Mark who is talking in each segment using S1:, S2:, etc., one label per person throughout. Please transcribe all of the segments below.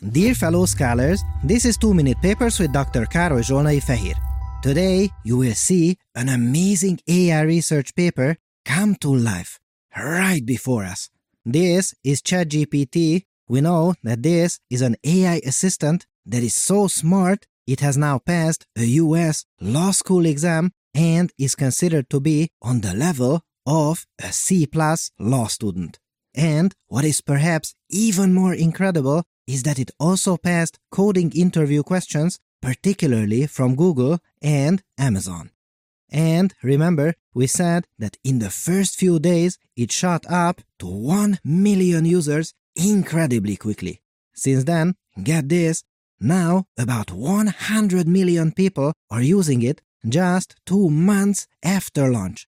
S1: Dear fellow scholars, this is 2-Minute Papers with Dr. Károly Zsolnai Fehér. Today, you will see an amazing AI research paper come to life, right before us. This is ChatGPT. We know that this is an AI assistant that is so smart, it has now passed a US law school exam and is considered to be on the level of a C+ law student. And what is perhaps even more incredible is that it also passed coding interview questions, particularly from Google and Amazon. And remember, we said that in the first few days, it shot up to 1 million users incredibly quickly. Since then, get this, now about 100 million people are using it just 2 months after launch.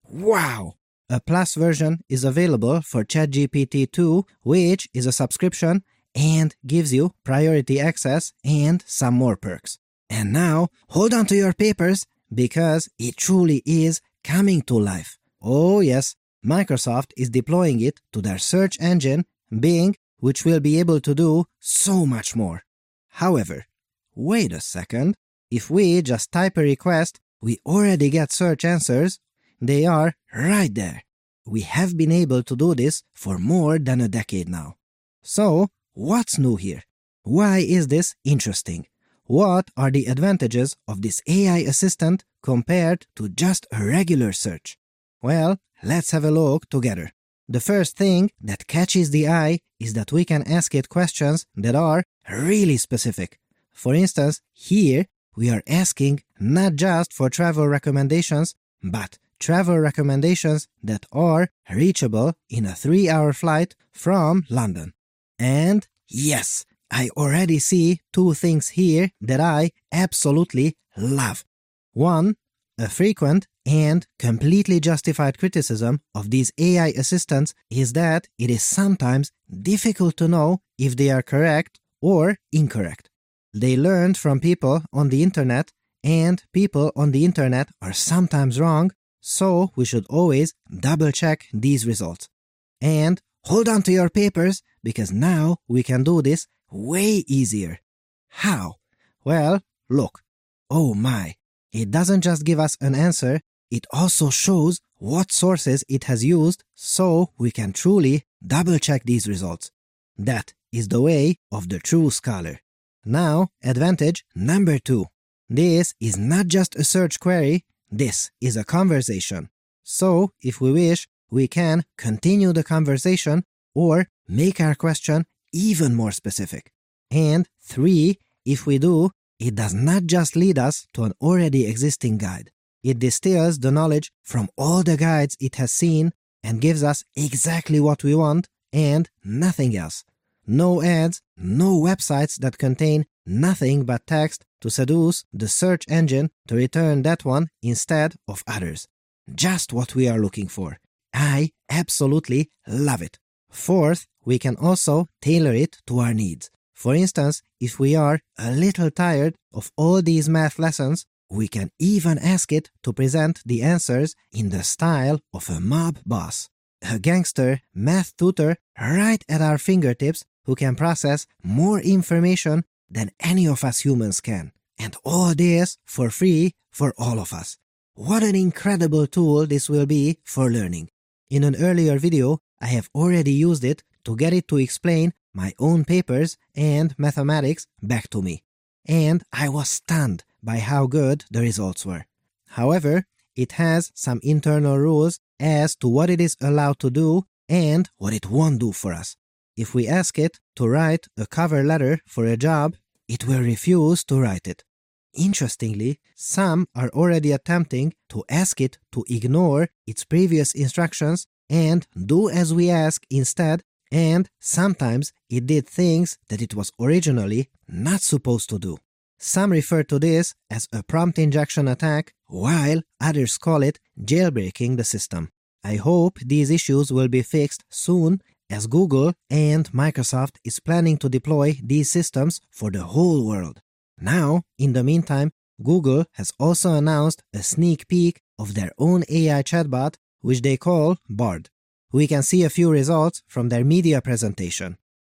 S1: Wow! A Plus version is available for ChatGPT 2, which is a subscription and gives you priority access and some more perks. And now, hold on to your papers because it truly is coming to life. Oh yes, Microsoft is deploying it to their search engine, Bing, which will be able to do so much more. However, wait a second, if we just type a request, we already get search answers. They are right there. We have been able to do this for more than a decade now. So, what's new here? Why is this interesting? What are the advantages of this AI assistant compared to just a regular search? Well, let's have a look together. The first thing that catches the eye is that we can ask it questions that are really specific. For instance, here we are asking not just for travel recommendations, but travel recommendations that are reachable in a 3-hour flight from London. And yes, I already see 2 things here that I absolutely love. One, a frequent and completely justified criticism of these AI assistants is that it is sometimes difficult to know if they are correct or incorrect. They learned from people on the internet, and people on the internet are sometimes wrong, so we should always double-check these results. And hold on to your papers, because now we can do this way easier. How? Well, look. Oh my! It doesn't just give us an answer, it also shows what sources it has used, so we can truly double-check these results. That is the way of the true scholar. Now, advantage number 2. This is not just a search query, this is a conversation. So, if we wish, we can continue the conversation or make our question even more specific. And 3, if we do, it does not just lead us to an already existing guide. It distills the knowledge from all the guides it has seen and gives us exactly what we want and nothing else. No ads, no websites that contain nothing but text to seduce the search engine to return that one instead of others. Just what we are looking for. I absolutely love it. Fourth, we can also tailor it to our needs. For instance, if we are a little tired of all these math lessons, we can even ask it to present the answers in the style of a mob boss. A gangster math tutor right at our fingertips who can process more information than any of us humans can. And all this for free for all of us. What an incredible tool this will be for learning. In an earlier video, I have already used it to get it to explain my own papers and mathematics back to me. And I was stunned by how good the results were. However, it has some internal rules as to what it is allowed to do and what it won't do for us. If we ask it to write a cover letter for a job, it will refuse to write it. Interestingly, some are already attempting to ask it to ignore its previous instructions and do as we ask instead, and sometimes it did things that it was originally not supposed to do. Some refer to this as a prompt injection attack, while others call it jailbreaking the system. I hope these issues will be fixed soon, as Google and Microsoft is planning to deploy these systems for the whole world. Now, in the meantime, Google has also announced a sneak peek of their own AI chatbot, which they call Bard. We can see a few results from their media presentation.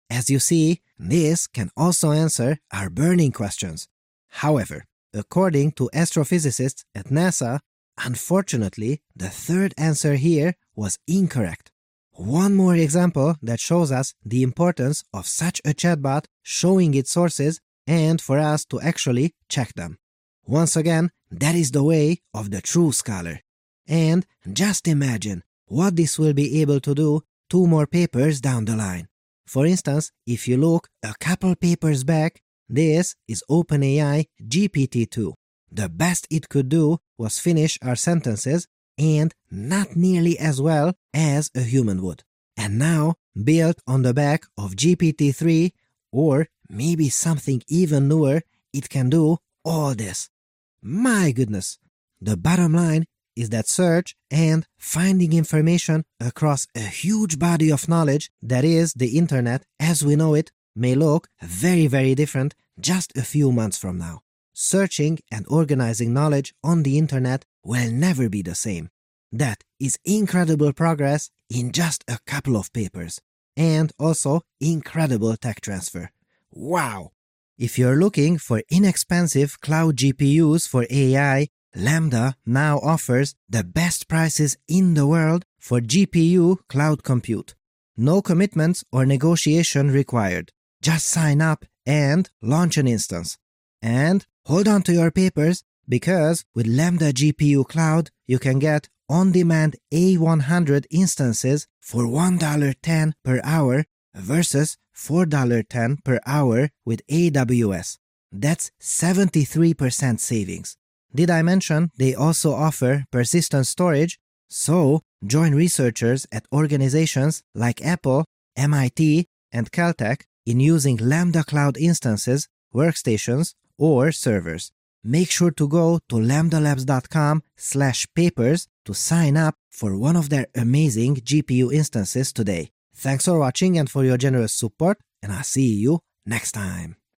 S1: As you see, this can also answer our burning questions. However, according to astrophysicists at NASA, unfortunately, the third answer here was incorrect. One more example that shows us the importance of such a chatbot showing its sources and for us to actually check them. Once again, that is the way of the true scholar. And just imagine what this will be able to do 2 more papers down the line. For instance, if you look a couple papers back, this is OpenAI GPT-2. The best it could do was finish our sentences and not nearly as well as a human would. And now, built on the back of GPT-3 or maybe something even newer, it can do all this. My goodness! The bottom line is that search and finding information across a huge body of knowledge that is the internet as we know it may look very, very different just a few months from now. Searching and organizing knowledge on the internet will never be the same. That is incredible progress in just a couple of papers. And also incredible tech transfer. Wow! If you're looking for inexpensive cloud GPUs for AI, Lambda now offers the best prices in the world for GPU cloud compute. No commitments or negotiation required. Just sign up and launch an instance. And hold on to your papers because with Lambda GPU Cloud, you can get on-demand A100 instances for $1.10 per hour versus $4.10 per hour with AWS. That's 73% savings. Did I mention they also offer persistent storage? So, join researchers at organizations like Apple, MIT, and Caltech in using Lambda Cloud instances, workstations, or servers. Make sure to go to lambdalabs.com/papers to sign up for one of their amazing GPU instances today. Thanks for watching and for your generous support, and I'll see you next time.